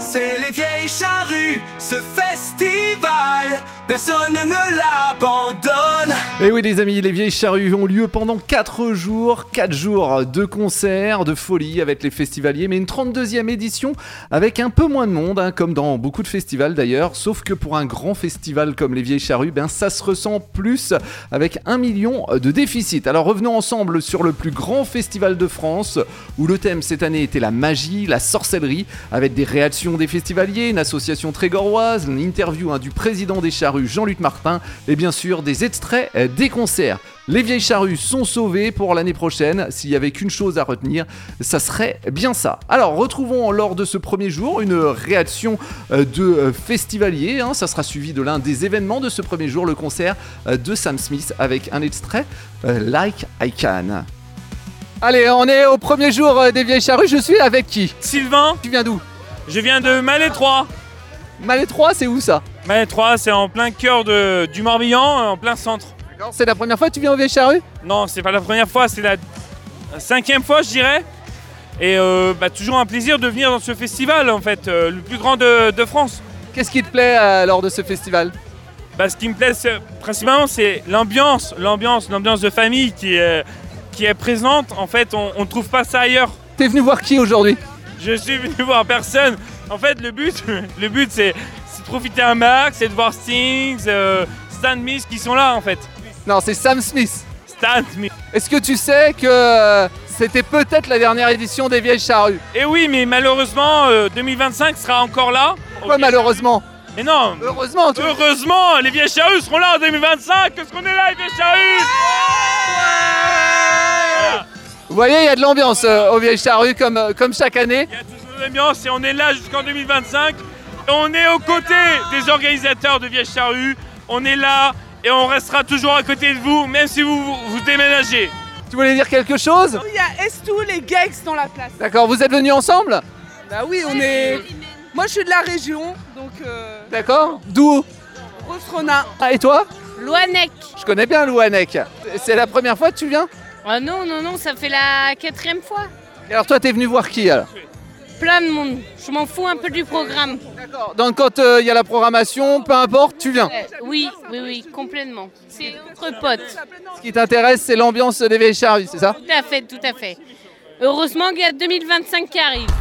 C'est les vieilles charrues, ce festival, personne ne l'abandonne. Et oui les amis, les vieilles charrues ont lieu pendant 4 jours de concerts, de folie avec les festivaliers, mais une 32e édition avec un peu moins de monde, comme dans beaucoup de festivals d'ailleurs, sauf que pour un grand festival comme les vieilles charrues, ça se ressent plus avec 1 million de déficit. Alors revenons ensemble sur le plus grand festival de France, où le thème cette année était la magie, la sorcellerie, avec des réactions des festivaliers, une association trégoroise, une interview du président des charrues, Jean-Luc Martin, et bien sûr des extraits des concerts. Les vieilles charrues sont sauvées pour l'année prochaine. S'il y avait qu'une chose à retenir, ça serait bien ça. Alors retrouvons lors de ce premier jour une réaction de festivaliers. Ça sera suivi de l'un des événements de ce premier jour, le concert de Sam Smith avec un extrait Like I Can. Allez, on est au premier jour des vieilles charrues. Je suis avec qui ? Sylvain. Tu viens d'où ? Je viens de Malétroit. Malétroit, c'est où ça ? Malétroit, c'est en plein cœur du Morbihan, en plein centre. C'est la première fois que tu viens aux vieilles charrues ? Non, c'est pas la première fois, c'est la 5e fois, je dirais. Et toujours un plaisir de venir dans ce festival, en fait, le plus grand de France. Qu'est-ce qui te plaît lors de ce festival ? Ce qui me plaît principalement, c'est l'ambiance de famille qui est présente. En fait, on ne trouve pas ça ailleurs. T'es venu voir qui aujourd'hui ? Je suis venu voir personne. En fait, le but c'est de profiter un max, c'est de voir Sting, Stan Smith qui sont là, en fait. Non, c'est Sam Smith. Stan Smith. Est-ce que tu sais que c'était peut-être la dernière édition des vieilles charrues ? Eh oui, mais malheureusement, 2025 sera encore là. Pourquoi malheureusement ? Mais non. Heureusement. Heureusement, les vieilles charrues seront là en 2025. Qu'est-ce qu'on est là, les vieilles charrues ? Voilà. Vous voyez, il y a de l'ambiance aux vieilles charrues comme chaque année. Il y a toujours de l'ambiance et on est là jusqu'en 2025. On est aux côtés des organisateurs de vieilles charrues. On est là. Et on restera toujours à côté de vous, même si vous déménagez. Tu voulais dire quelque chose ? Il y a S2, les Geeks dans la place. D'accord, vous êtes venus ensemble ? Bah oui, on est... Moi je suis de la région, donc... D'accord, d'où ? Rosrona. Ah, et toi ? Louannec. Je connais bien Louannec. C'est la première fois que tu viens ? Ah non, ça fait la 4e fois. Et alors toi, t'es venu voir qui alors ? Plein de monde. Je m'en fous un peu du programme. D'accord. Donc quand il y a la programmation, peu importe, tu viens. Oui, complètement. C'est notre pote. Ce qui t'intéresse, c'est l'ambiance des vieilles charrues, c'est ça ? Tout à fait. Heureusement qu'il y a 2025 qui arrive.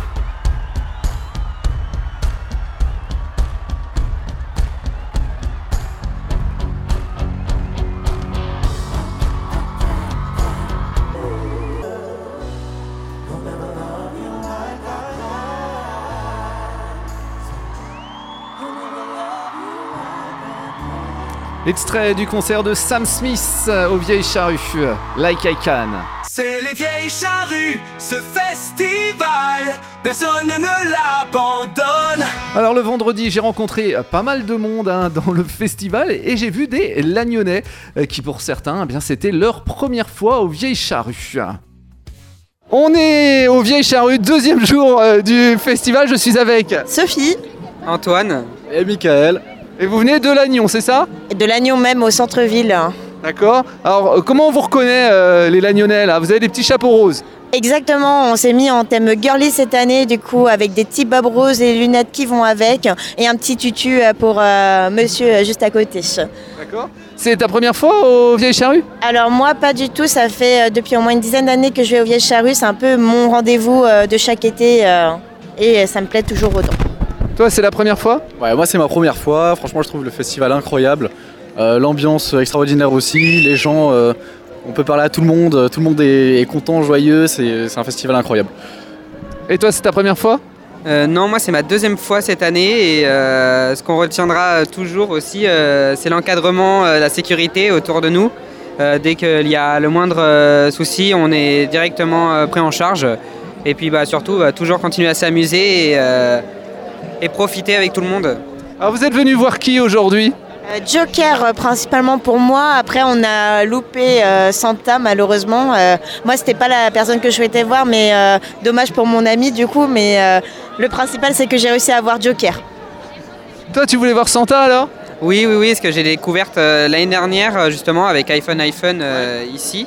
Extrait du concert de Sam Smith aux vieilles charrues, Like I Can. C'est les vieilles charrues, ce festival, personne ne l'abandonne. Alors le vendredi, j'ai rencontré pas mal de monde dans le festival et j'ai vu des Lagnonnais qui pour certains, c'était leur première fois aux vieilles charrues. On est aux vieilles charrues, deuxième jour du festival, je suis avec Sophie, Antoine et Michael. Et vous venez de Lannion, c'est ça ? de Lannion même au centre-ville. D'accord. Alors comment on vous reconnaît les Lagnonnais là ? Vous avez des petits chapeaux roses ? Exactement, on s'est mis en thème girly cette année du coup avec des petits bobs roses et lunettes qui vont avec et un petit tutu pour monsieur juste à côté. D'accord. C'est ta première fois aux vieilles charrues ? Alors moi pas du tout, ça fait depuis au moins une dizaine d'années que je vais aux Vieilles Charrues, c'est un peu mon rendez-vous de chaque été et ça me plaît toujours autant. Toi, c'est la première fois ? Ouais, moi c'est ma première fois, franchement je trouve le festival incroyable, l'ambiance extraordinaire aussi, les gens, on peut parler à tout le monde est content, joyeux, c'est un festival incroyable. Et toi, c'est ta première fois ? Non, moi c'est ma deuxième fois cette année et ce qu'on retiendra toujours aussi, c'est l'encadrement, la sécurité autour de nous. Dès qu'il y a le moindre souci, on est directement pris en charge. Et puis surtout, toujours continuer à s'amuser et profiter avec tout le monde. Alors vous êtes venu voir qui aujourd'hui ? Joker principalement pour moi, après on a loupé Santa malheureusement. Moi c'était pas la personne que je souhaitais voir mais dommage pour mon ami du coup, mais le principal c'est que j'ai réussi à voir Joker. Toi tu voulais voir Santa alors ? Oui, parce que j'ai découverte l'année dernière justement avec iPhone ici.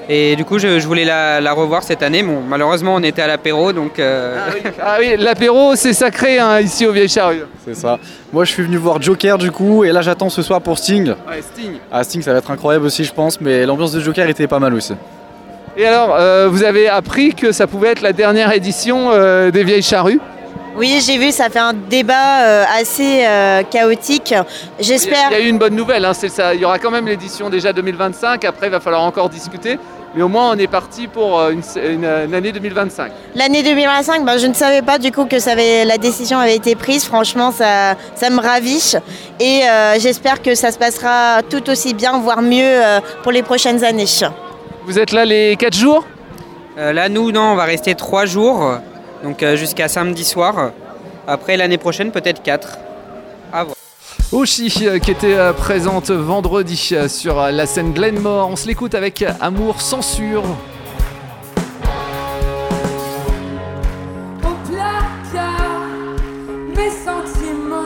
Et du coup, je voulais la revoir cette année. Bon, malheureusement, on était à l'apéro, donc... Ah oui, l'apéro, c'est sacré hein, ici au Vieilles Charrues. C'est ça. Moi, je suis venu voir Joker du coup, et là, j'attends ce soir pour Sting. Ouais, Sting. Ah, Sting, ça va être incroyable aussi, je pense, mais l'ambiance de Joker était pas mal aussi. Et alors, vous avez appris que ça pouvait être la dernière édition des Vieilles Charrues. Oui, j'ai vu, ça fait un débat assez chaotique. J'espère. Il y a eu une bonne nouvelle, hein, c'est ça. Il y aura quand même l'édition déjà 2025, après il va falloir encore discuter. Mais au moins on est parti pour une année 2025. L'année 2025, je ne savais pas du coup que la décision avait été prise. Franchement, ça me ravit. Et j'espère que ça se passera tout aussi bien, voire mieux pour les prochaines années. Vous êtes là les 4 jours ? Là, nous, non, on va rester 3 jours, donc jusqu'à samedi soir. Après, l'année prochaine, peut-être 4. À voir. Oshi qui était présente vendredi sur la scène Glenmore. On se l'écoute avec Amour Censure. Au placard, mes sentiments.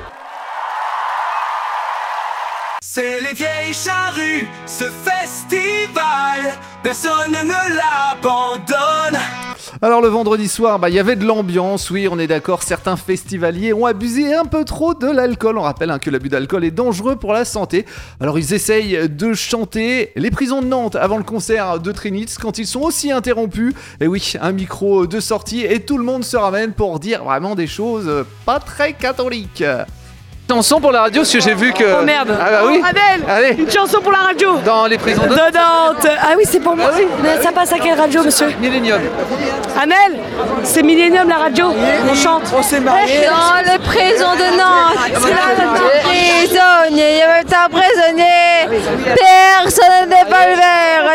C'est les Vieilles Charrues, ce festival, personne ne l'abandonne. Alors le vendredi soir, il y avait de l'ambiance, oui on est d'accord, certains festivaliers ont abusé un peu trop de l'alcool. On rappelle que l'abus d'alcool est dangereux pour la santé. Alors ils essayent de chanter les prisons de Nantes avant le concert de Trinitz quand ils sont aussi interrompus. Et oui, un micro de sortie et tout le monde se ramène pour dire vraiment des choses pas très catholiques. Chanson pour la radio, parce que j'ai vu que... Oh merde. Ah bah oui. Adèle, allez, une chanson pour la radio. dans les prisons de Nantes. Ah oui, c'est pour moi. Ah oui. Mais ça passe à quelle radio, monsieur? Millennium. Amel, c'est Millennium la radio. On chante. On s'est mariés. Dans les prisons de Nantes, prisonnier, il y avait un prisonnier. Personne n'est pas le verre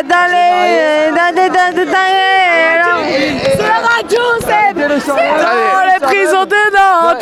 C'est la radio, Seb. Dans les prisons de Nantes.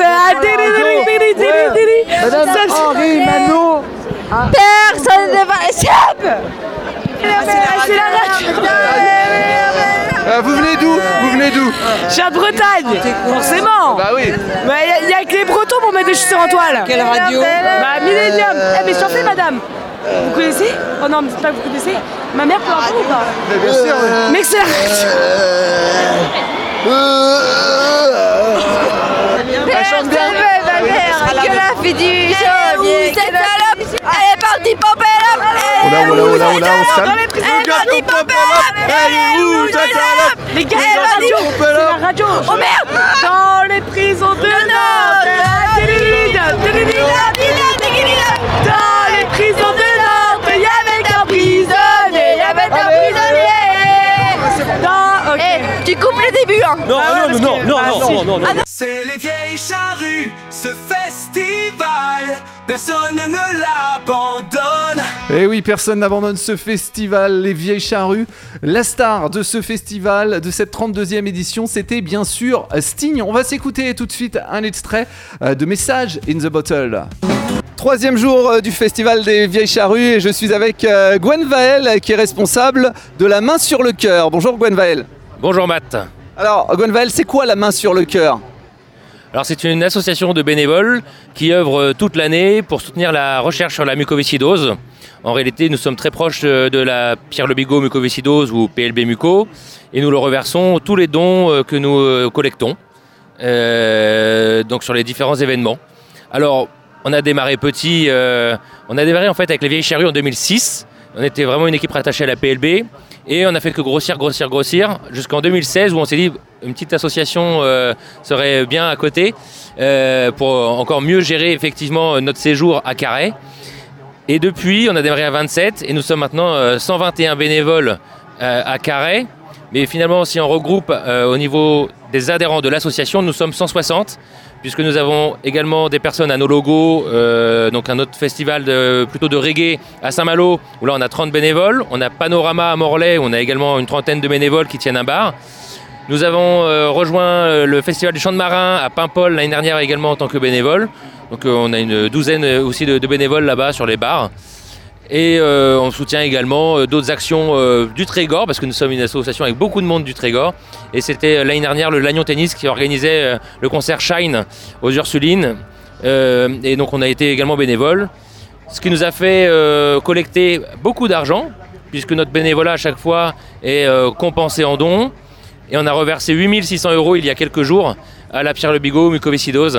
Madame Henri Manou. Personne n'est pas Seb. C'est la radio. Vous venez d'où? Vous venez d'où? Je viens de Bretagne, forcément. Bah oui. Mais il y a que les Bretons pour mettre des chaussures en toile. Quelle radio? Millennium. Mais chantez, madame. Vous connaissez? Oh non, mais c'est pas que vous connaissez. Ma mère peut entendre ou pas? Bien sûr. Mais c'est la Elle chante bien. Ma mère, que la fille du sommier. Cette salope, elle est partie pomper là. On se calme. Elle est partie pomper là. Elle est où cette salope? Les gars, c'est la radio. Oh merde! Dans les prisons de Nantes. Dans les prisons de Nantes, il y avait un prisonnier. Il y avait un prisonnier. Tu coupes le début, hein? Non. C'est les Vieilles Charrues, ce festival, personne ne l'abandonne. Et oui, personne n'abandonne ce festival, les Vieilles Charrues. La star de ce festival, de cette 32e édition, c'était bien sûr Sting. On va s'écouter tout de suite un extrait de Message in the Bottle. Troisième jour du festival des Vieilles Charrues et je suis avec Gwen Vael qui est responsable de la main sur le cœur. Bonjour Gwen Vael. Bonjour Matt. Alors Gwen Vael, c'est quoi la main sur le cœur? Alors c'est une association de bénévoles qui œuvre toute l'année pour soutenir la recherche sur la mucoviscidose. En réalité, nous sommes très proches de la Pierre Le Bigot mucoviscidose ou PLB Muco et nous leur reversons tous les dons que nous collectons donc sur les différents événements. Alors, on a démarré petit, on a démarré en fait avec les Vieilles Charrues en 2006. On était vraiment une équipe rattachée à la PLB et on a fait que grossir jusqu'en 2016 où on s'est dit une petite association serait bien à côté pour encore mieux gérer effectivement notre séjour à Carhaix. Et depuis, on a démarré à 27 et nous sommes maintenant 121 bénévoles à Carhaix. Mais finalement, si on regroupe au niveau des adhérents de l'association, nous sommes 160 puisque nous avons également des personnes à nos logos, donc un autre festival plutôt de reggae à Saint-Malo, où là on a 30 bénévoles. On a Panorama à Morlaix, où on a également une trentaine de bénévoles qui tiennent un bar. Nous avons rejoint le festival du Chant de Marin à Paimpol l'année dernière également en tant que bénévole. Donc on a une douzaine aussi de bénévoles là-bas sur les bars. Et on soutient également d'autres actions du Trégor, parce que nous sommes une association avec beaucoup de monde du Trégor. Et c'était l'année dernière le Lannion Tennis qui organisait le concert Shine aux Ursulines. Et donc on a été également bénévole. Ce qui nous a fait collecter beaucoup d'argent, puisque notre bénévolat à chaque fois est compensé en dons. Et on a reversé 8 600 € il y a quelques jours à la Pierre Le Bigot mucoviscidose,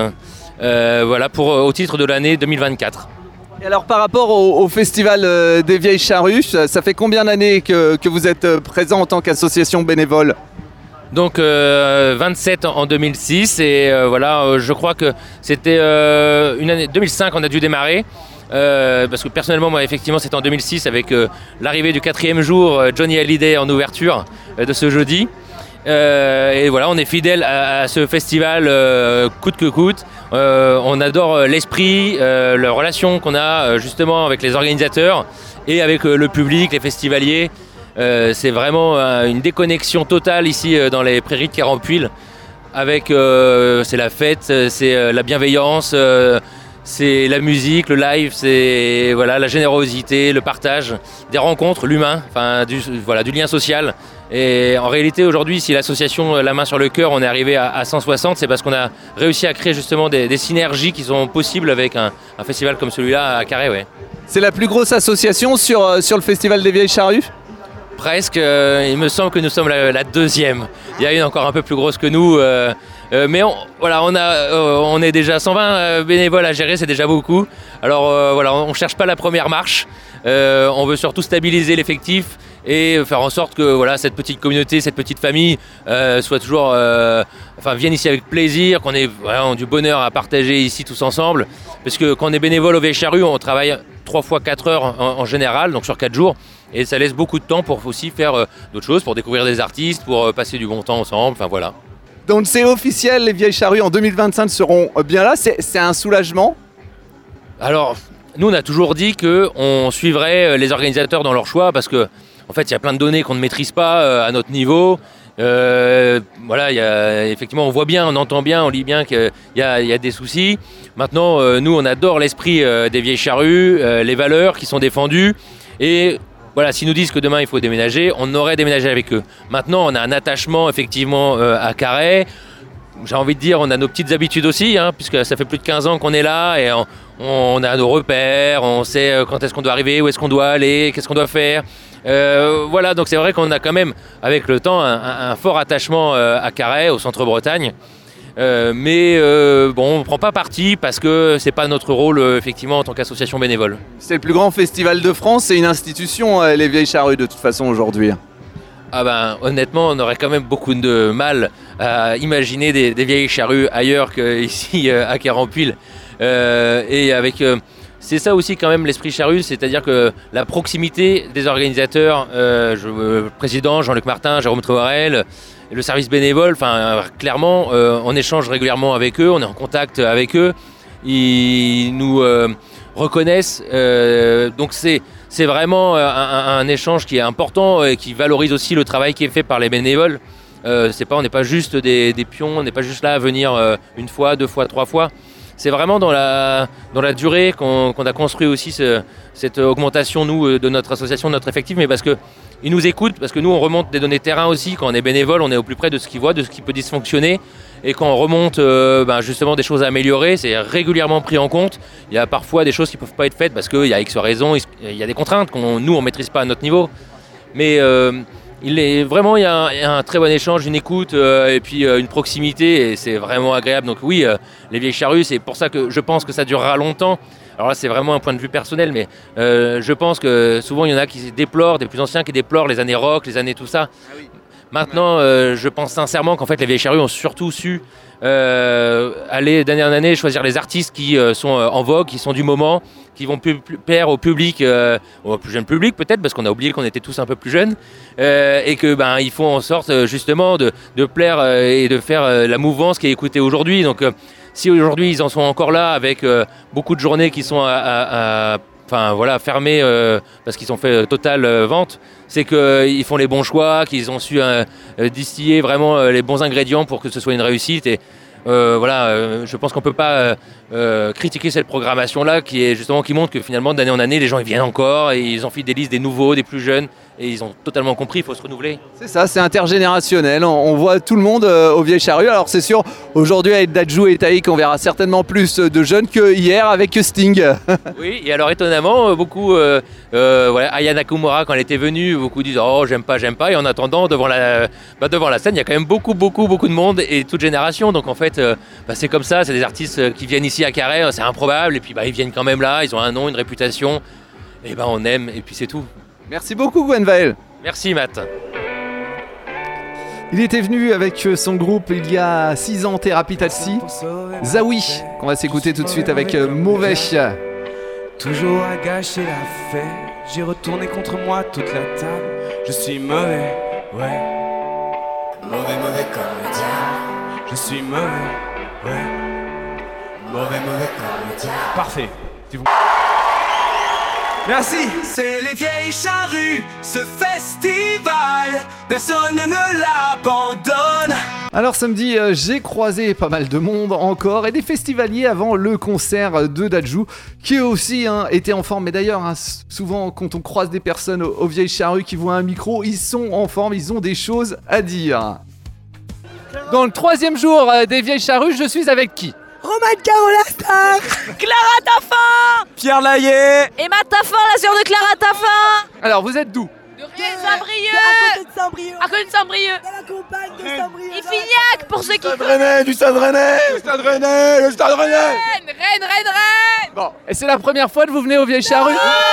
au titre de l'année 2024. Et alors par rapport au festival des Vieilles Charrues, ça fait combien d'années que vous êtes présent en tant qu'association bénévole ? Donc 27 en 2006 et je crois que c'était une année 2005 on a dû démarrer parce que personnellement moi effectivement c'était en 2006 avec l'arrivée du 4e jour Johnny Hallyday en ouverture de ce jeudi. Et voilà, on est fidèle à ce festival coûte que coûte. On adore l'esprit, la relation qu'on a justement avec les organisateurs et avec le public, les festivaliers. C'est vraiment une déconnexion totale ici dans les prairies de Carampuil. Avec, c'est la fête, c'est la bienveillance, c'est la musique, le live, c'est la générosité, le partage, des rencontres, l'humain, du lien social. Et en réalité aujourd'hui, si l'association La Main sur le Cœur, on est arrivé à 160, c'est parce qu'on a réussi à créer justement des synergies qui sont possibles avec un festival comme celui-là à Carhaix. Ouais. C'est la plus grosse association sur le festival des Vieilles Charrues ? Presque, il me semble que nous sommes la deuxième. Il y a une encore un peu plus grosse que nous, mais on est déjà 120 bénévoles à gérer, c'est déjà beaucoup. Alors on ne cherche pas la première marche, on veut surtout stabiliser l'effectif et faire en sorte que cette petite communauté, cette petite famille soit toujours, vienne ici avec plaisir, qu'on ait du bonheur à partager ici tous ensemble. Parce que quand on est bénévole au Vieilles Charrues, on travaille 3 fois 4 heures en général, donc sur 4 jours. Et ça laisse beaucoup de temps pour aussi faire d'autres choses, pour découvrir des artistes, pour passer du bon temps ensemble, Donc c'est officiel, les Vieilles Charrues en 2025 seront bien là, c'est un soulagement ? Alors, nous on a toujours dit qu'on suivrait les organisateurs dans leur choix, parce que en fait il y a plein de données qu'on ne maîtrise pas à notre niveau. Effectivement on voit bien, on entend bien, on lit bien qu'il y a des soucis. Maintenant, nous on adore l'esprit des Vieilles Charrues, les valeurs qui sont défendues. Et s'ils nous disent que demain il faut déménager, on aurait déménagé avec eux. Maintenant, on a un attachement effectivement à Carhaix. J'ai envie de dire, on a nos petites habitudes aussi, puisque ça fait plus de 15 ans qu'on est là et on a nos repères, on sait quand est-ce qu'on doit arriver, où est-ce qu'on doit aller, qu'est-ce qu'on doit faire. Donc c'est vrai qu'on a quand même, avec le temps, un fort attachement à Carhaix, au centre-Bretagne. On ne prend pas parti parce que c'est pas notre rôle effectivement en tant qu'association bénévole. C'est le plus grand festival de France, c'est une institution les Vieilles Charrues de toute façon aujourd'hui. Honnêtement, on aurait quand même beaucoup de mal à imaginer des Vieilles Charrues ailleurs qu'ici à Carampuil. C'est ça aussi quand même l'esprit charrue, c'est-à-dire que la proximité des organisateurs, le président Jean-Luc Martin, Jérôme Trovarel, le service bénévole, clairement, on échange régulièrement avec eux, on est en contact avec eux, ils nous reconnaissent, donc c'est vraiment un échange qui est important et qui valorise aussi le travail qui est fait par les bénévoles. On n'est pas juste des pions, on n'est pas juste là à venir une fois, 2 fois, 3 fois. C'est vraiment dans la durée qu'on a construit aussi cette augmentation, nous, de notre association, de notre effectif, mais parce qu'ils nous écoutent, parce que nous, on remonte des données terrain aussi. Quand on est bénévole, on est au plus près de ce qu'ils voient, de ce qui peut dysfonctionner. Et quand on remonte justement des choses à améliorer, c'est régulièrement pris en compte. Il y a parfois des choses qui ne peuvent pas être faites parce qu'il y a X raisons, il y a des contraintes qu'on ne maîtrise pas à notre niveau. Mais il y a un très bon échange, une écoute et puis une proximité et c'est vraiment agréable. Donc oui, les Vieilles Charrues, c'est pour ça que je pense que ça durera longtemps. Alors là, c'est vraiment un point de vue personnel, mais je pense que souvent, il y en a qui déplorent, des plus anciens qui déplorent les années rock, les années tout ça. Ah oui. Maintenant, je pense sincèrement qu'en fait, les Vieilles Charrues ont surtout su aller d'année en année choisir les artistes qui sont en vogue, qui sont du moment, qui vont plaire au public, au plus jeune public peut-être, parce qu'on a oublié qu'on était tous un peu plus jeunes, et que ils font en sorte justement de plaire et de faire la mouvance qui est écoutée aujourd'hui. Donc, si aujourd'hui ils en sont encore là avec beaucoup de journées qui sont fermées parce qu'ils ont fait totale vente, c'est qu'ils font les bons choix, qu'ils ont su distiller vraiment les bons ingrédients pour que ce soit une réussite. Et je pense qu'on ne peut pas critiquer cette programmation-là qui montre que finalement d'année en année, les gens ils viennent encore et ils en fidélisent des nouveaux, des plus jeunes. et ils ont totalement compris, il faut se renouveler. C'est ça, c'est intergénérationnel. On voit tout le monde aux Vieilles Charrues. Alors c'est sûr, aujourd'hui avec Dadju et Taïk, on verra certainement plus de jeunes que hier avec Sting. Oui, et alors étonnamment, beaucoup, voilà, Aya Nakamura, quand elle était venue, beaucoup disent oh j'aime pas, et en attendant devant la scène, il y a quand même beaucoup de monde et toute génération. Donc en fait, c'est comme ça, c'est des artistes qui viennent ici à Carhaix, c'est improbable, et puis ils viennent quand même là, ils ont un nom, une réputation, et on aime, et puis c'est tout. Merci beaucoup Gwenvael. Merci Matt. Il était venu avec son groupe il y a 6 ans, Thérapie Taxi, Zawi, qu'on va s'écouter tout de suite avec Mauvais. Toujours à gâcher la fête, j'ai retourné contre moi toute la table. Je suis mauvais, ouais. Mauvais comme le diable. Je suis mauvais, ouais. Mauvais comme le diable. Parfait. Merci. C'est les Vieilles Charrues, ce festival, personne ne l'abandonne. Alors samedi, j'ai croisé pas mal de monde encore et des festivaliers avant le concert de Dadju qui eux aussi étaient en forme. Mais d'ailleurs, souvent quand on croise des personnes aux Vieilles Charrues qui voient un micro, ils sont en forme, ils ont des choses à dire. Dans le 3e jour des Vieilles Charrues, je suis avec qui ? Romain Carola Star, Clara Taffin, Pierre Laillet, Emma Taffin, la sœur de Clara Taffin. Alors vous êtes d'où ? Saint-Brieuc. À côté de Saint-Brieuc. Dans la campagne de Saint-Brieuc. Et Fignac, pour ceux qui du Stade Rennais, le Stade Rennais. Rennes. Bon, et c'est la première fois que vous venez aux Vieilles Charrues ?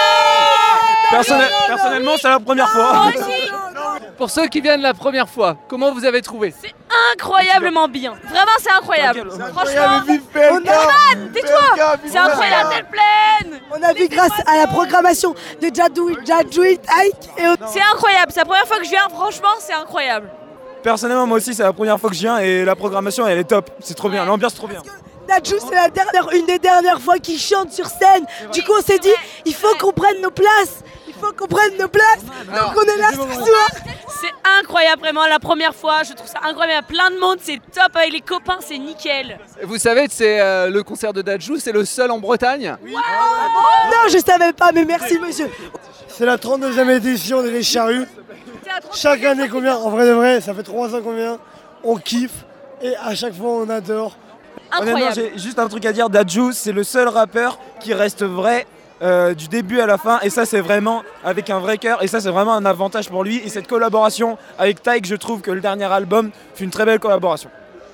Personnellement, c'est la première fois. Moi aussi. Pour ceux qui viennent la première fois, comment vous avez trouvé ? C'est incroyablement bien. Vraiment, c'est incroyable. Franchement, tais-toi. C'est incroyable, elle pleine. On a vu grâce à la programmation de Dadju Taïk. C'est incroyable. C'est la première fois que je viens. Franchement, c'est incroyable. Personnellement, moi aussi, c'est la première fois que je viens et la programmation, elle est top. C'est trop bien, l'ambiance trop bien. Dadju, c'est une des dernières fois qu'il chante sur scène. Du coup, on s'est dit, il faut qu'on prenne nos places. Donc on est là ce soir. C'est incroyable, vraiment, la première fois. Je trouve ça incroyable. Plein de monde, c'est top. Avec les copains, c'est nickel. Vous savez que c'est le concert de Dadju, c'est le seul en Bretagne ? Oui. Non, je savais pas, mais merci monsieur. C'est la 32e édition des Vieilles Charrues. Chaque année qu'on vient, en vrai de vrai, ça fait 3 ans qu'on vient. On kiffe et à chaque fois on adore. Honnêtement, j'ai juste un truc à dire. Dadju, c'est le seul rappeur qui reste vrai du début à la fin, et ça c'est vraiment avec un vrai cœur, et ça c'est vraiment un avantage pour lui. Et cette collaboration avec Taïk, je trouve que le dernier album fut une très belle collaboration.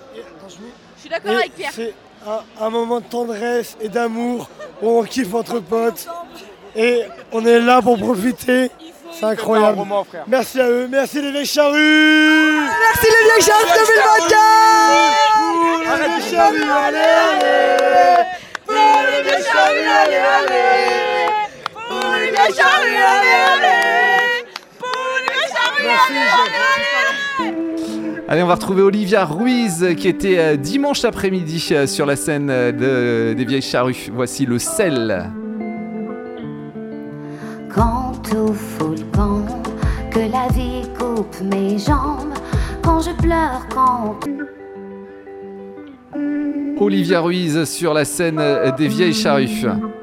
Je suis d'accord avec Pierre. C'est un moment de tendresse et d'amour où on kiffe entre potes et on est là pour profiter. C'est incroyable. Merci à eux, merci les Vieilles Charrues. Merci les Vieilles Charrues 2024. Allez les Charrues, allez. Pour les Vieilles Charrues, allez. Pour les Vieilles Charrues, allez. Pour les Vieilles Charrues, allez. Allez, on va retrouver Olivia Ruiz qui était dimanche après-midi sur la scène des Vieilles Charrues. Voici le sel. Quand tout fout le camp, que la vie coupe mes jambes, quand je pleure, quand... Olivia Ruiz sur la scène des Vieilles Charrues.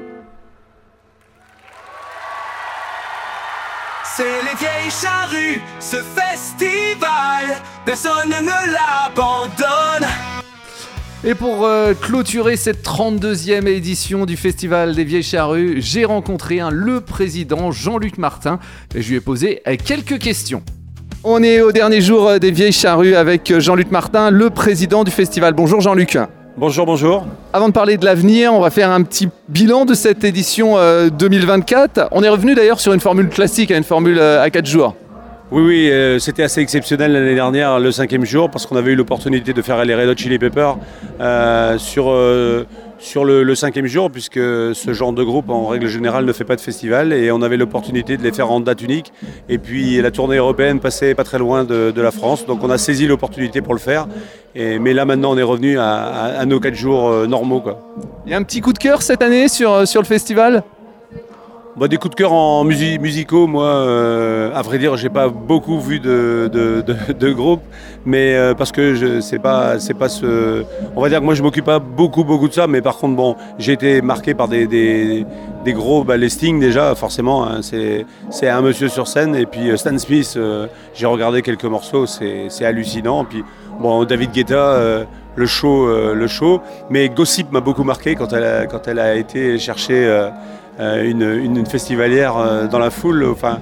C'est les Vieilles Charrues, ce festival, personne ne l'abandonne. Et pour clôturer cette 32e édition du Festival des Vieilles Charrues, j'ai rencontré le président Jean-Luc Martin et je lui ai posé quelques questions. On est au dernier jour des Vieilles Charrues avec Jean-Luc Martin, le président du festival. Bonjour Jean-Luc. Bonjour, bonjour. Avant de parler de l'avenir, on va faire un petit bilan de cette édition 2024. On est revenu d'ailleurs sur une formule classique, une formule à 4 jours. Oui, c'était assez exceptionnel l'année dernière, le 5e jour, parce qu'on avait eu l'opportunité de faire les Red Hot Chili Peppers sur le 5e jour, puisque ce genre de groupe, en règle générale, ne fait pas de festival, et on avait l'opportunité de les faire en date unique. Et puis la tournée européenne passait pas très loin de la France, donc on a saisi l'opportunité pour le faire. Mais là, maintenant, on est revenu à nos 4 jours normaux, quoi. Il y a un petit coup de cœur cette année sur le festival ? Des coups de cœur en musicaux, moi, à vrai dire, j'ai pas beaucoup vu de groupes, mais parce que c'est pas ce. On va dire que moi, je m'occupe pas beaucoup de ça, mais par contre, bon, j'ai été marqué par des gros, les Sting déjà, forcément, hein, c'est un monsieur sur scène, et puis Stan Smith, j'ai regardé quelques morceaux, c'est hallucinant, puis bon, David Guetta. Le show, mais Gossip m'a beaucoup marqué quand elle a été chercher une festivalière dans la foule. Enfin,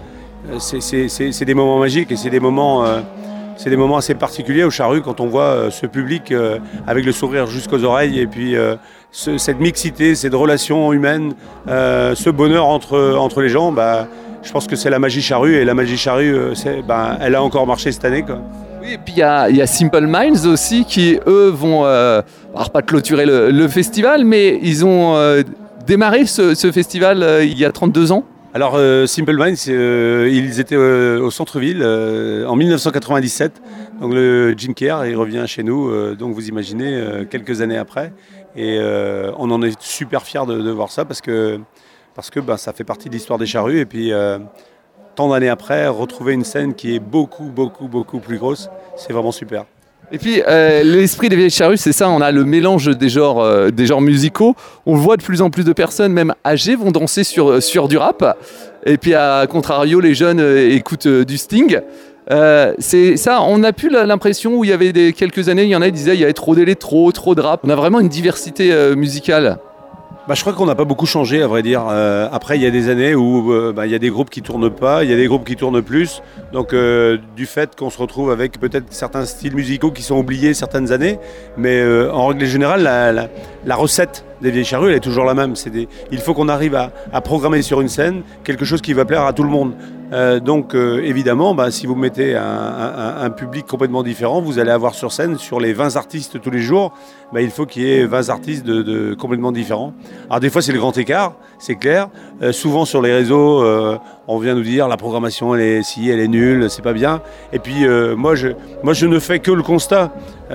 c'est des moments magiques et c'est des moments assez particuliers au Charru quand on voit ce public avec le sourire jusqu'aux oreilles et puis cette mixité, cette relation humaine, ce bonheur entre les gens. Je pense que c'est la magie Charru et la magie Charru, elle a encore marché cette année, quoi. Oui, et puis il y a Simple Minds aussi qui, eux, vont, alors pas clôturer le festival, mais ils ont démarré ce festival il y a 32 ans. Alors Simple Minds, ils étaient au centre-ville en 1997. Donc le Jim Kerr, il revient chez nous, donc vous imaginez, quelques années après. Et on en est super fiers de voir ça parce que ça fait partie de l'histoire des Charrues. Et puis tant d'années après, retrouver une scène qui est beaucoup plus grosse, c'est vraiment super. Et puis l'esprit des Vieilles Charrues, c'est ça, on a le mélange des genres musicaux. On le voit de plus en plus de personnes, même âgées, vont danser sur du rap. Et puis à contrario, les jeunes écoutent du Sting. C'est ça, on a plus l'impression où il y avait quelques années, il y en a qui disaient il y avait trop d'électro, trop de rap. On a vraiment une diversité musicale. Je crois qu'on n'a pas beaucoup changé, à vrai dire. Après, il y a des années où il y a des groupes qui ne tournent pas, il y a des groupes qui tournent plus. Donc, du fait qu'on se retrouve avec peut-être certains styles musicaux qui sont oubliés certaines années, mais en règle générale, la recette des Vieilles Charrues, elle est toujours la même. Il faut qu'on arrive à programmer sur une scène quelque chose qui va plaire à tout le monde. Donc, évidemment, si vous mettez un public complètement différent, vous allez avoir sur scène, sur les 20 artistes tous les jours, il faut qu'il y ait 20 artistes de complètement différents. Alors des fois c'est le grand écart, c'est clair. Souvent sur les réseaux, on vient nous dire la programmation elle est nulle, c'est pas bien. Et puis moi je ne fais que le constat.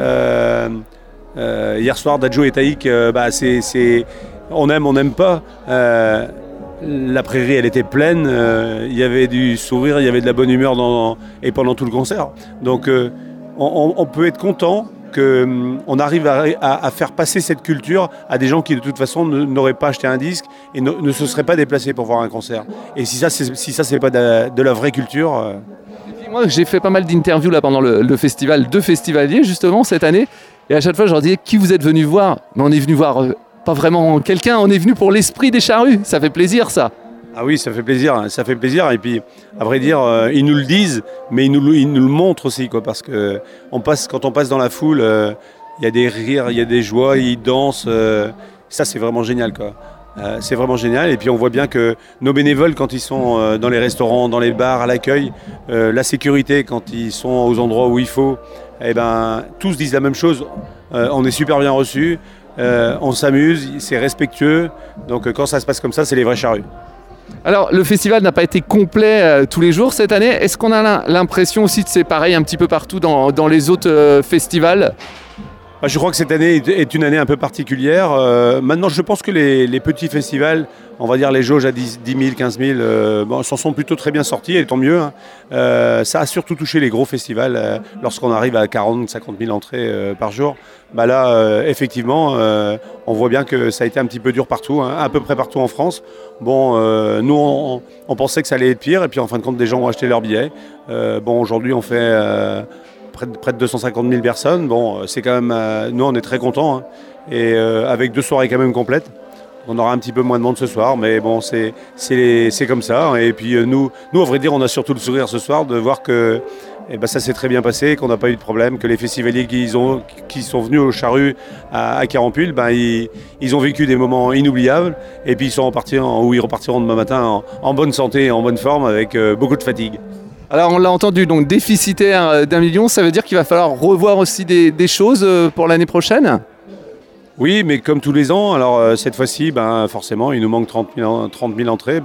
Hier soir Dadjo et Taïk, on aime, on n'aime pas. La prairie elle était pleine, il y avait du sourire, il y avait de la bonne humeur et pendant tout le concert. Donc on peut être content qu'on arrive à faire passer cette culture à des gens qui de toute façon n'auraient pas acheté un disque et ne se seraient pas déplacés pour voir un concert. Et si ça c'est pas de la vraie culture. Et puis moi j'ai fait pas mal d'interviews là pendant le festival de festivaliers justement cette année et à chaque fois je leur disais qui vous êtes venu voir, mais on est venu voir pas vraiment quelqu'un, on est venu pour l'esprit des Charrues, ça fait plaisir ça. Ah oui, ça fait plaisir. Et puis, à vrai dire, ils nous le disent, mais ils nous le montrent aussi, quoi, parce que quand on passe dans la foule, il y a des rires, il y a des joies, ils dansent. Ça, c'est vraiment génial, quoi. C'est vraiment génial. Et puis, on voit bien que nos bénévoles, quand ils sont dans les restaurants, dans les bars, à l'accueil, la sécurité, quand ils sont aux endroits où il faut, tous disent la même chose. On est super bien reçus, on s'amuse, c'est respectueux. Donc, quand ça se passe comme ça, c'est les vrais Charrues. Alors, le festival n'a pas été complet tous les jours cette année. Est-ce qu'on a l'impression aussi que c'est pareil un petit peu partout dans les autres festivals ? Je crois que cette année est une année un peu particulière. Maintenant, je pense que les petits festivals, on va dire les jauges à 10 000, 15 000, s'en sont plutôt très bien sortis, et tant mieux. Ça a surtout touché les gros festivals. Lorsqu'on arrive à 40 50 000 entrées par jour, là, effectivement, on voit bien que ça a été un petit peu dur partout, à peu près partout en France. Nous, on pensait que ça allait être pire, et puis en fin de compte, des gens ont acheté leurs billets. Aujourd'hui, on fait près de 250 000 personnes. C'est quand même, nous, on est très contents, et avec 2 soirées quand même complètes. On aura un petit peu moins de monde ce soir, mais c'est comme ça. Et puis nous, à vrai dire, on a surtout le sourire ce soir de voir que ça s'est très bien passé, qu'on n'a pas eu de problème, que les festivaliers qui sont venus au Charru à Carampule, ils ont vécu des moments inoubliables, et puis ils repartiront demain matin en bonne santé et en bonne forme, avec beaucoup de fatigue. Alors on l'a entendu, donc déficitaire d'1 million, ça veut dire qu'il va falloir revoir aussi des choses pour l'année prochaine ? Oui, mais comme tous les ans, alors cette fois-ci, forcément, il nous manque 30 000 entrées.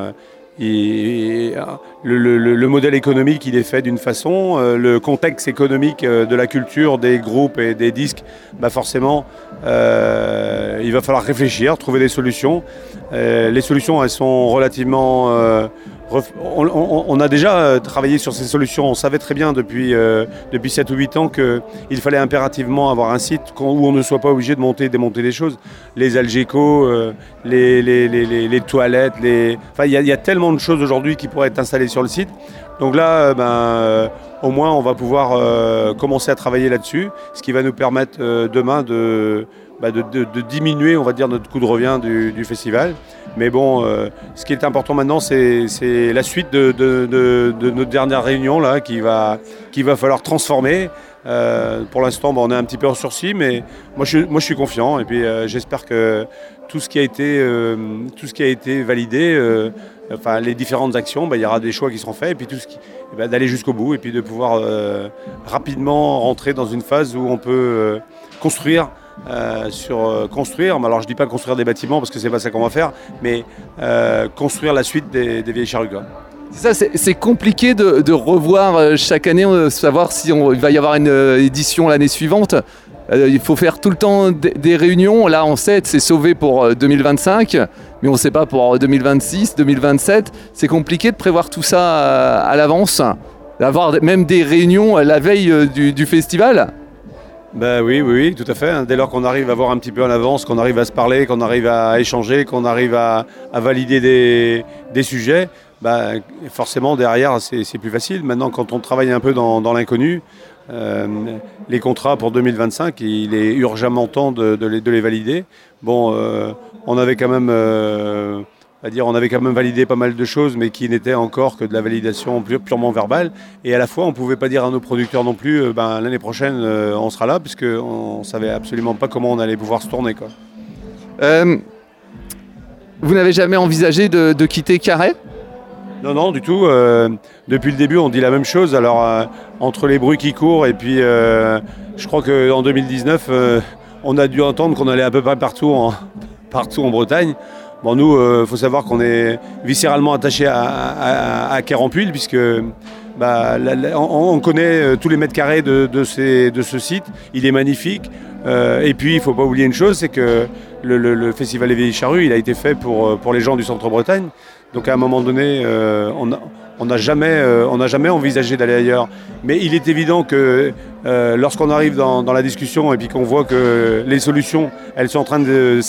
Le modèle économique, il est fait d'une façon. Le contexte économique de la culture, des groupes et des disques, forcément, il va falloir réfléchir, trouver des solutions. Les solutions, elles sont relativement... on a déjà travaillé sur ces solutions. On savait très bien depuis 7 ou 8 ans qu'il fallait impérativement avoir un site où on ne soit pas obligé de monter et démonter des choses. Les Algeco, les toilettes, enfin, il y a tellement de choses aujourd'hui qui pourraient être installées sur le site. Donc là, au moins, on va pouvoir commencer à travailler là-dessus, ce qui va nous permettre demain de diminuer, on va dire, notre coût de revient du festival. Mais bon, ce qui est important maintenant, c'est la suite de notre dernière réunion là, qu'il va falloir transformer. Pour l'instant, on est un petit peu en sursis, mais moi je suis confiant. Et puis j'espère que tout ce qui a été validé, enfin les différentes actions, il y aura des choix qui seront faits, et puis d'aller jusqu'au bout, et puis de pouvoir rapidement rentrer dans une phase où on peut construire. Construire, alors je dis pas construire des bâtiments parce que c'est pas ça qu'on va faire, mais construire la suite des vieilles charrues. C'est ça, c'est compliqué de revoir chaque année, savoir si il va y avoir une édition l'année suivante. Il faut faire tout le temps des réunions. Là, on sait, c'est sauvé pour 2025, mais on ne sait pas pour 2026, 2027. C'est compliqué de prévoir tout ça à l'avance, d'avoir même des réunions la veille du festival. Oui, tout à fait. Dès lors qu'on arrive à voir un petit peu en avance, qu'on arrive à se parler, qu'on arrive à échanger, qu'on arrive à valider des sujets, forcément derrière c'est plus facile. Maintenant, quand on travaille un peu dans l'inconnu, les contrats pour 2025, il est urgemment temps de les valider. Bon, on avait quand même validé pas mal de choses, mais qui n'étaient encore que de la validation purement verbale. Et à la fois, on ne pouvait pas dire à nos producteurs non plus, l'année prochaine, on sera là, puisqu'on ne savait absolument pas comment on allait pouvoir se tourner. Vous n'avez jamais envisagé de quitter Carhaix ? Non, du tout. Depuis le début, on dit la même chose. Alors, entre les bruits qui courent, et puis je crois qu'en 2019, on a dû entendre qu'on allait à peu près partout en Bretagne. Bon, nous, faut savoir qu'on est viscéralement attaché à Queyranpuille, puisque on connaît tous les mètres carrés de ce site. Il est magnifique. Et puis, il ne faut pas oublier une chose, c'est que le Festival des Vieilles Charrues, il a été fait pour les gens du Centre-Bretagne. Donc, à un moment donné, on n'a jamais envisagé d'aller ailleurs. Mais il est évident que lorsqu'on arrive dans la discussion et puis qu'on voit que les solutions, elles sont en train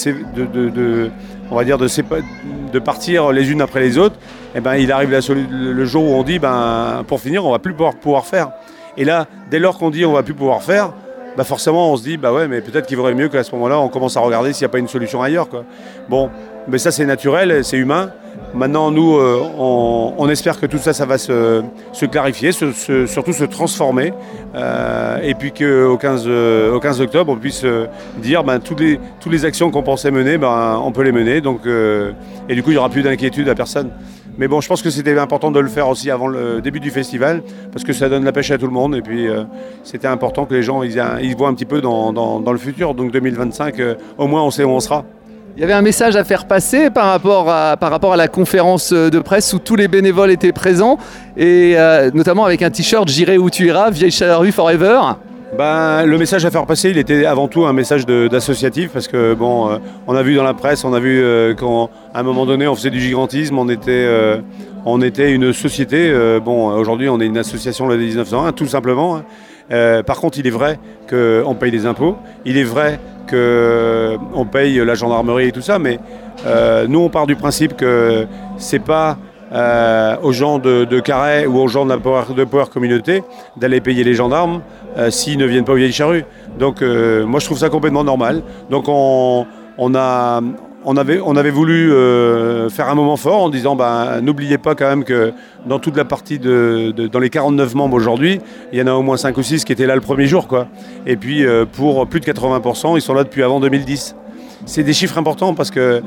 de partir les unes après les autres, il arrive le jour où on dit, pour finir, on ne va plus pouvoir faire. Et là, dès lors qu'on dit on ne va plus pouvoir faire, forcément on se dit, mais peut-être qu'il vaudrait mieux qu'à ce moment-là, on commence à regarder s'il n'y a pas une solution ailleurs. Bon, mais ça c'est naturel, c'est humain. Maintenant, nous, on espère que tout ça, ça va se clarifier, surtout se transformer, et puis qu'au 15 octobre, on puisse dire toutes les actions qu'on pensait mener, on peut les mener. Donc, et du coup, il n'y aura plus d'inquiétude à personne. Mais bon, je pense que c'était important de le faire aussi avant le début du festival, parce que ça donne la pêche à tout le monde. Et puis, c'était important que les gens ils voient un petit peu dans le futur. Donc 2025, au moins, on sait où on sera. Il y avait un message à faire passer par rapport à la conférence de presse où tous les bénévoles étaient présents, et notamment avec un t-shirt « J'irai où tu iras, Vieille Charrue Forever ». Le message à faire passer, il était avant tout un message d'associatif, parce que on a vu dans la presse, on a vu qu'à un moment donné on faisait du gigantisme, on était une société. Aujourd'hui on est une association de 1901, tout simplement. Par contre, il est vrai qu'on paye des impôts, il est vrai qu'on paye la gendarmerie et tout ça, mais nous on part du principe que c'est pas aux gens de Carhaix ou aux gens de Power Communauté d'aller payer les gendarmes s'ils ne viennent pas aux Vieilles Charrues. Donc moi je trouve ça complètement normal. Donc on avait voulu faire un moment fort en disant n'oubliez pas quand même que dans toute la partie dans les 49 membres aujourd'hui, il y en a au moins 5 ou 6 qui étaient là le premier jour, quoi. Et puis pour plus de 80%, ils sont là depuis avant 2010. C'est des chiffres importants parce que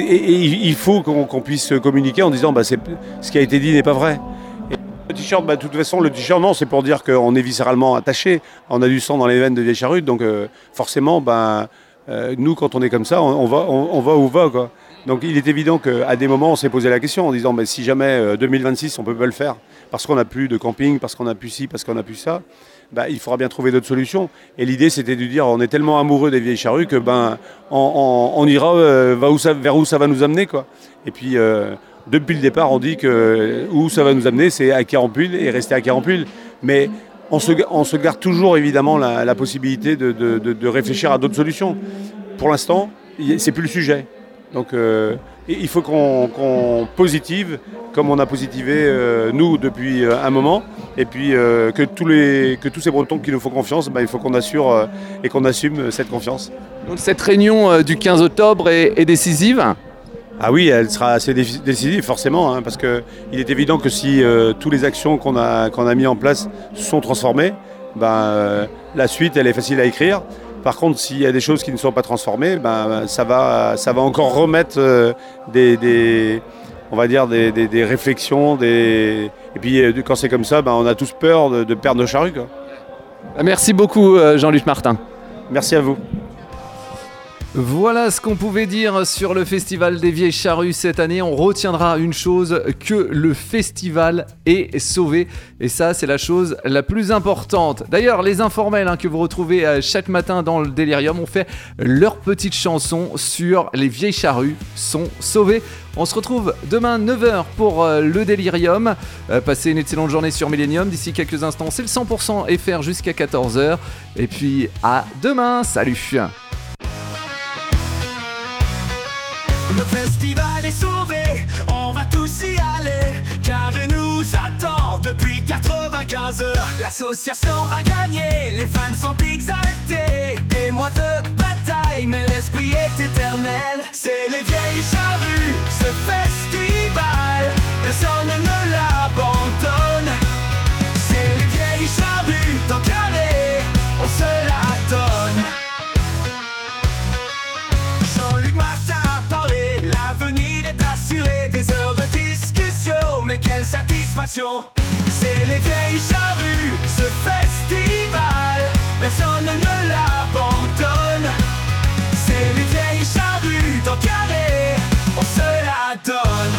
il faut qu'on puisse communiquer en disant ce qui a été dit n'est pas vrai. Et le t-shirt, de toute façon, le t-shirt, non, c'est pour dire qu'on est viscéralement attaché. On a du sang dans les veines de Vieilles Charrues, donc forcément, nous, quand on est comme ça, on va où on va, quoi. Donc il est évident qu'à des moments, on s'est posé la question en disant si jamais 2026, on ne peut pas le faire parce qu'on n'a plus de camping, parce qu'on n'a plus ci, parce qu'on n'a plus ça, il faudra bien trouver d'autres solutions. Et l'idée, c'était de dire on est tellement amoureux des Vieilles Charrues que on ira vers où ça va nous amener, quoi. Et puis, depuis le départ, on dit que où ça va nous amener, c'est à Quirampuil et rester à Quirampuil. Mais on se garde toujours, évidemment, la possibilité de réfléchir à d'autres solutions. Pour l'instant, c'est plus le sujet. Donc il faut qu'on positive comme on a positivé nous depuis un moment, et puis que tous ces Bretons qui nous font confiance, il faut qu'on assure et qu'on assume cette confiance. Donc cette réunion du 15 octobre est décisive ? Ah oui, elle sera assez décisive forcément, parce qu'il est évident que si toutes les actions qu'on a mis en place sont transformées, la suite elle est facile à écrire. Par contre, s'il y a des choses qui ne sont pas transformées, ça va encore remettre des réflexions. Et puis quand c'est comme ça, on a tous peur de perdre nos charrues, quoi. Merci beaucoup Jean-Luc Martin. Merci à vous. Voilà ce qu'on pouvait dire sur le Festival des Vieilles Charrues cette année. On retiendra une chose, que le festival est sauvé. Et ça, c'est la chose la plus importante. D'ailleurs, les informels que vous retrouvez chaque matin dans le Délirium ont fait leur petite chanson sur les Vieilles Charrues sont sauvées. On se retrouve demain 9h pour le Délirium. Passez une excellente journée sur Millennium. D'ici quelques instants, c'est le 100% FR jusqu'à 14h. Et puis à demain. Salut. Le festival est sauvé, on va tous y aller, car il nous attend depuis 95 heures. L'association a gagné, les fans sont exaltés, des mois de bataille, mais l'esprit est éternel. C'est les Vieilles Charrues, ce festival, personne ne l'abandonne. C'est les Vieilles Charrues, dans Carré, on se la donne. Jean-Luc Martin a parlé, l'avenir est assuré, des heures de discussion, mais quelle satisfaction. C'est les Vieilles Charrues, ce festival, personne ne l'abandonne. C'est les Vieilles Charrues, dans Carré, on se la donne.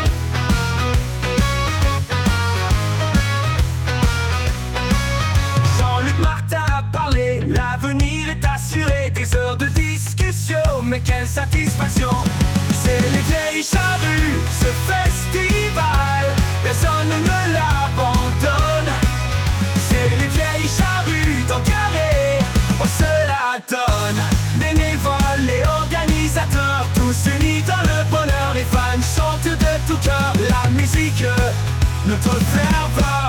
Jean-Luc Martin a parlé, l'avenir est assuré, des heures de discussion, mais quelle satisfaction. C'est les Vieilles Charrues, ce festival, personne ne l'abandonne. C'est les Vieilles Charrues, dans Carré, on se la donne. Bénévoles et organisateurs, tous unis dans le bonheur, les fans chantent de tout cœur. La musique, notre ferveur.